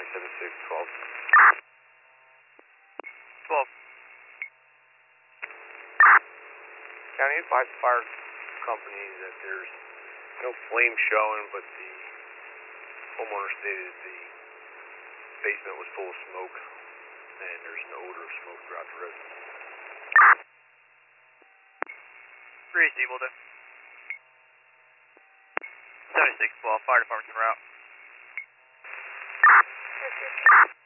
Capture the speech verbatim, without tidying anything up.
nine seven six, twelve. twelve. County advised the fire company that there's no flame showing, but the homeowner stated the basement was full of smoke, and there's no odor of smoke throughout the residence. three is Evil there. seventy-six twelve, fire department's en route.